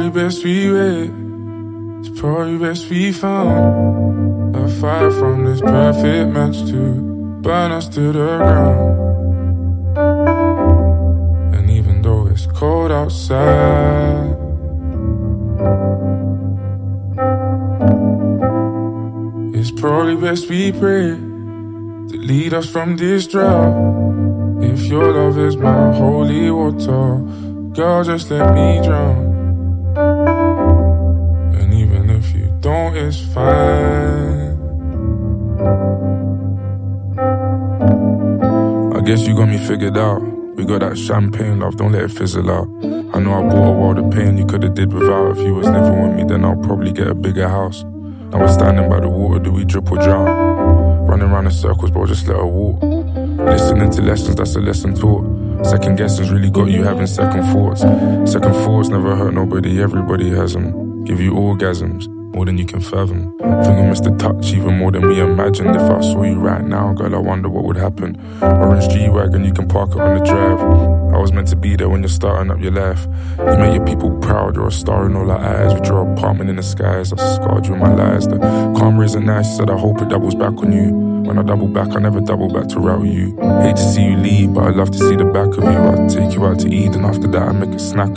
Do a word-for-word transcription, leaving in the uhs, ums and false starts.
probably best we wait. It's probably best we found a fire from this perfect match to burn us to the ground. And even though it's cold outside, it's probably best we pray to lead us from this drought. If your love is my holy water, girl, just let me drown. And even if you don't, it's fine. I guess you got me figured out. We got that champagne love, don't let it fizzle out. I know I brought a world of pain you could've did without. If you was living with me, then I'll probably get a bigger house. Now we're standing by the water, do we drip or drown? Running round in circles, bro, just let her walk. Listening to lessons, that's a lesson taught. Second guessing's really got you having second thoughts. Second thoughts never hurt nobody, everybody has them. Give you orgasms, more than you can fathom. Think I missed the touch even more than we imagined. If I saw you right now, girl, I wonder what would happen. Orange G-Wagon, you can park it on the drive. I was meant to be there when you're starting up your life. You make your people proud, you're a star in all our eyes. With your apartment in the skies, I scarred you in my lies. The calm rays are nice, you said I hope it doubles back on you. When I double back, I never double back to route you. Hate to see you leave, but I love to see the back of you. I'd take you out to eat, and after that I make a snack